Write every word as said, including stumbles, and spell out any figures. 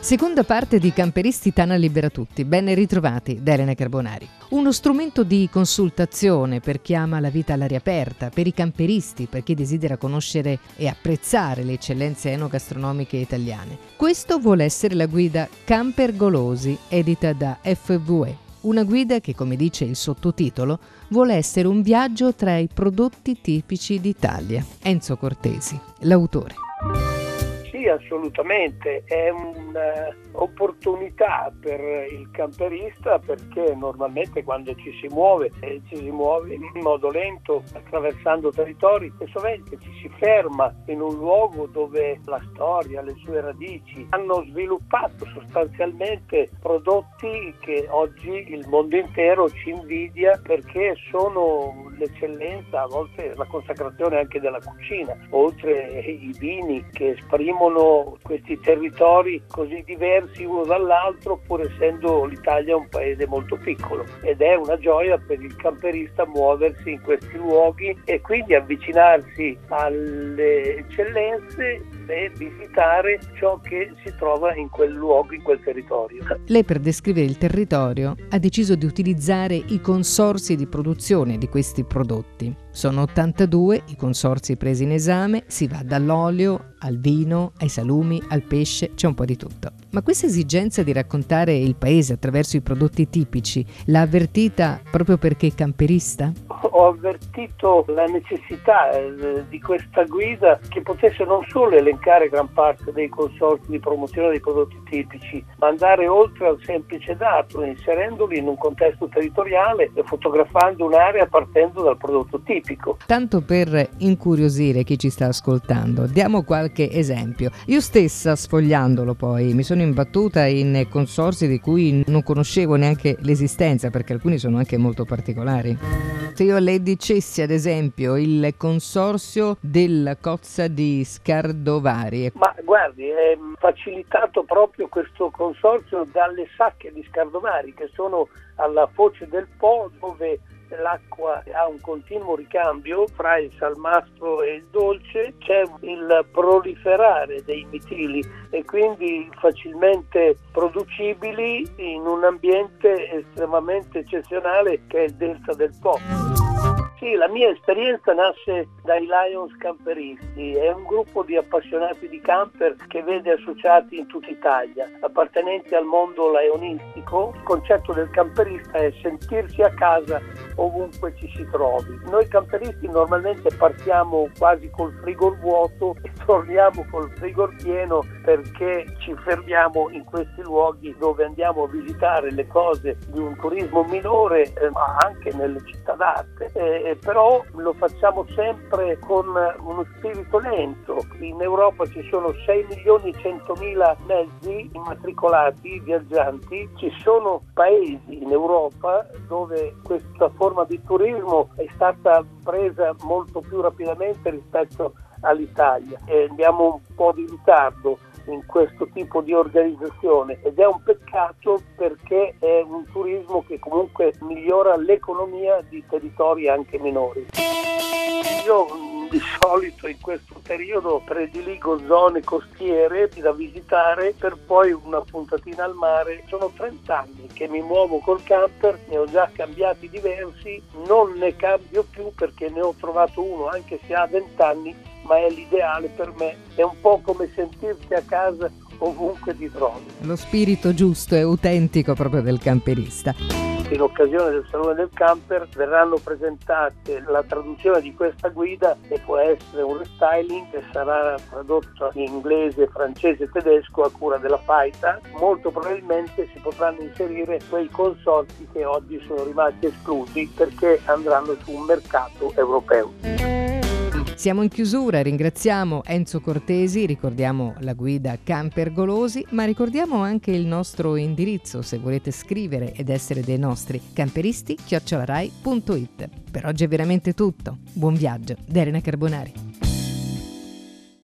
Seconda parte di Camperisti Tana Libera Tutti. Ben ritrovati da Elena Carbonari. Uno strumento di consultazione per chi ama la vita all'aria aperta, per i camperisti, per chi desidera conoscere e apprezzare le eccellenze enogastronomiche italiane. Questo vuole essere la guida Camper Golosi, edita da F V E. Una guida che, come dice il sottotitolo, vuole essere un viaggio tra i prodotti tipici d'Italia. Enzo Cortesi, l'autore. Sì, assolutamente, è un'opportunità per il camperista, perché normalmente quando ci si muove, eh, ci si muove in modo lento attraversando territori e sovente ci si ferma in un luogo dove la storia, le sue radici hanno sviluppato sostanzialmente prodotti che oggi il mondo intero ci invidia, perché sono l'eccellenza, a volte la consacrazione anche della cucina, oltre i vini che esprimono questi territori così diversi uno dall'altro, pur essendo l'Italia un paese molto piccolo, ed è una gioia per il camperista muoversi in questi luoghi e quindi avvicinarsi alle eccellenze e visitare ciò che si trova in quel luogo, in quel territorio. Lei, per descrivere il territorio, ha deciso di utilizzare i consorzi di produzione di questi prodotti. Sono ottantadue i consorzi presi in esame, si va dall'olio al vino, ai salumi, al pesce, c'è un po' di tutto. Ma questa esigenza di raccontare il paese attraverso i prodotti tipici l'ha avvertita proprio perché è camperista? Ho avvertito la necessità eh, di questa guida che potesse non solo elencare gran parte dei consorzi di promozione dei prodotti tipici, ma andare oltre al semplice dato, inserendoli in un contesto territoriale e fotografando un'area partendo dal prodotto tipico. Tanto per incuriosire chi ci sta ascoltando, diamo qualche esempio. Io stessa, sfogliandolo poi, mi sono imbattuta in consorzi di cui non conoscevo neanche l'esistenza, perché alcuni sono anche molto particolari. Se io le dicessi ad esempio il consorzio della cozza di Scardovari. Ma guardi, è facilitato proprio questo consorzio dalle sacche di Scardovari, che sono alla foce del Po, dove l'acqua ha un continuo ricambio fra il salmastro e il dolce, c'è il proliferare dei mitili e quindi facilmente producibili in un ambiente estremamente eccezionale che è il delta del Po. Sì, la mia esperienza nasce dai Lions Camperisti, è un gruppo di appassionati di camper che vede associati in tutta Italia, appartenenti al mondo lionistico. Il concetto del camperista è sentirsi a casa ovunque ci si trovi. Noi camperisti normalmente partiamo quasi col frigo vuoto e torniamo col frigo pieno, perché ci fermiamo in questi luoghi dove andiamo a visitare le cose di un turismo minore, eh, ma anche nelle città d'arte. Eh, Eh, però lo facciamo sempre con uno spirito lento. In Europa ci sono sei milioni e centomila mezzi immatricolati viaggianti, ci sono paesi in Europa dove questa forma di turismo è stata presa molto più rapidamente rispetto all'Italia e abbiamo un po' di ritardo in questo tipo di organizzazione, ed è un peccato, perché è un turismo che comunque migliora l'economia di territori anche minori. Io di solito in questo periodo prediligo zone costiere da visitare, per poi una puntatina al mare. Sono trenta anni che mi muovo col camper, ne ho già cambiati diversi, non ne cambio più perché ne ho trovato uno, anche se ha venti anni, ma è l'ideale per me. È un po' come sentirsi a casa ovunque ti trovi. Lo spirito giusto e autentico proprio del camperista. In occasione del Salone del Camper verranno presentate la traduzione di questa guida, e può essere un restyling che sarà tradotto in inglese, francese e tedesco a cura della Paita. Molto probabilmente si potranno inserire quei consorzi che oggi sono rimasti esclusi perché andranno su un mercato europeo. Siamo in chiusura, ringraziamo Enzo Cortesi, ricordiamo la guida Camper Golosi, ma ricordiamo anche il nostro indirizzo se volete scrivere ed essere dei nostri camperisti, chiocciola rai punto it. Per oggi è veramente tutto. Buon viaggio da Elena Carbonari.